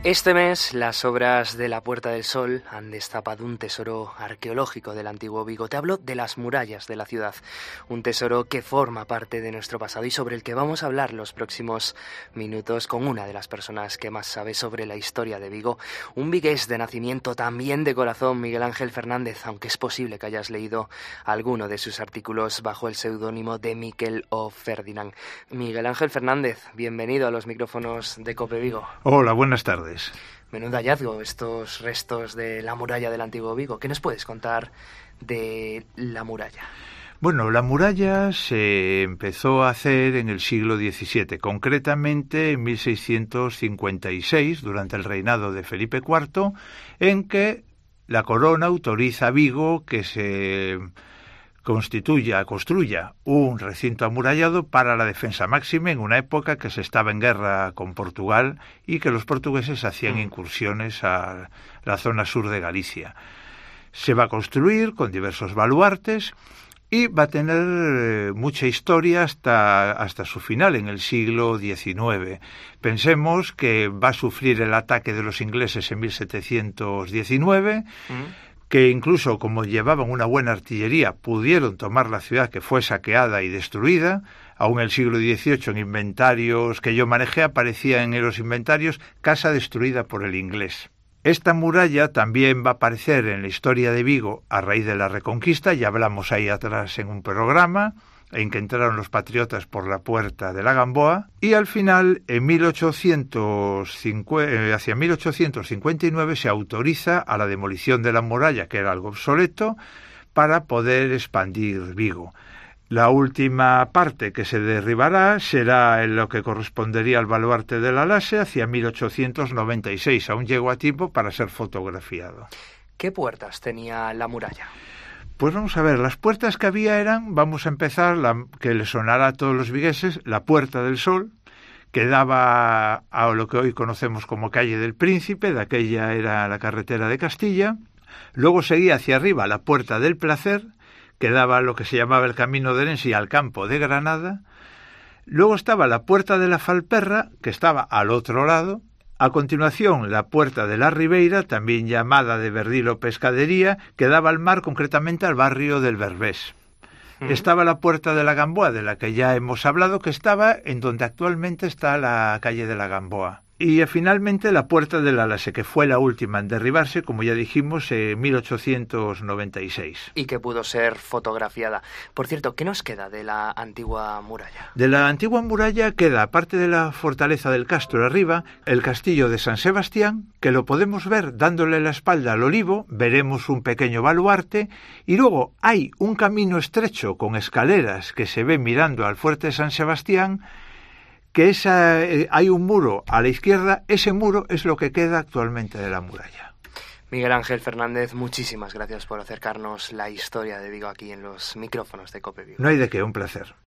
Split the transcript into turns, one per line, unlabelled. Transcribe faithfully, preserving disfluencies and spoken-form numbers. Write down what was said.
Este mes, las obras de la Puerta del Sol han destapado un tesoro arqueológico del antiguo Vigo. Te hablo de las murallas de la ciudad, un tesoro que forma parte de nuestro pasado y sobre el que vamos a hablar los próximos minutos con una de las personas que más sabe sobre la historia de Vigo, un vigués de nacimiento, también de corazón, Miguel Ángel Fernández, aunque es posible que hayas leído alguno de sus artículos bajo el seudónimo de Miquel o Ferdinand. Miguel Ángel Fernández, bienvenido a los micrófonos de COPE Vigo.
Hola, buenas tardes.
Menudo hallazgo estos restos de la muralla del antiguo Vigo. ¿Qué nos puedes contar de la muralla?
Bueno, la muralla se empezó a hacer en el siglo diecisiete, concretamente en mil seiscientos cincuenta y seis, durante el reinado de Felipe cuarto, en que la corona autoriza a Vigo que se constituya, construya un recinto amurallado para la defensa máxima en una época que se estaba en guerra con Portugal y que los portugueses hacían incursiones a la zona sur de Galicia. Se va a construir con diversos baluartes y va a tener mucha historia hasta, hasta su final, en el siglo diecinueve. Pensemos que va a sufrir el ataque de los ingleses en mil setecientos diecinueve, ¿Mm? que incluso como llevaban una buena artillería pudieron tomar la ciudad, que fue saqueada y destruida. Aún en el siglo dieciocho, en inventarios que yo manejé, aparecían en los inventarios casa destruida por el inglés. Esta muralla también va a aparecer en la historia de Vigo a raíz de la Reconquista, ya hablamos ahí atrás en un programa, en que entraron los patriotas por la puerta de la Gamboa, y al final, en mil ochocientos cincuenta, hacia mil ochocientos cincuenta y nueve, se autoriza a la demolición de la muralla, que era algo obsoleto, para poder expandir Vigo. La última parte que se derribará será en lo que correspondería al baluarte de la Lase hacia mil ochocientos noventa y seis. Aún llegó a tiempo para ser fotografiado.
¿Qué puertas tenía la muralla?
Pues vamos a ver, las puertas que había eran, vamos a empezar, la, que le sonará a todos los vigueses, la Puerta del Sol, que daba a lo que hoy conocemos como Calle del Príncipe, de aquella era la carretera de Castilla. Luego seguía hacia arriba la Puerta del Placer, que daba a lo que se llamaba el Camino de Orense y al campo de Granada. Luego estaba la Puerta de la Falperra, que estaba al otro lado. A continuación, la Puerta de la Ribeira, también llamada de Verdilo Pescadería, que daba al mar, concretamente al barrio del Berbés. Uh-huh. Estaba la Puerta de la Gamboa, de la que ya hemos hablado, que estaba en donde actualmente está la calle de la Gamboa. Y finalmente la Puerta de la Lase, que fue la última en derribarse, como ya dijimos, en mil ochocientos noventa y seis.
Y que pudo ser fotografiada. Por cierto, ¿qué nos queda de la antigua muralla?
De la antigua muralla queda, aparte de la fortaleza del Castro arriba, el castillo de San Sebastián, que lo podemos ver dándole la espalda al olivo, veremos un pequeño baluarte, y luego hay un camino estrecho con escaleras que se ve mirando al fuerte de San Sebastián, que esa, eh, hay un muro a la izquierda, ese muro es lo que queda actualmente de la muralla.
Miguel Ángel Fernández, muchísimas gracias por acercarnos la historia de Vigo aquí en los micrófonos de COPE Vigo.
No hay de qué, un placer.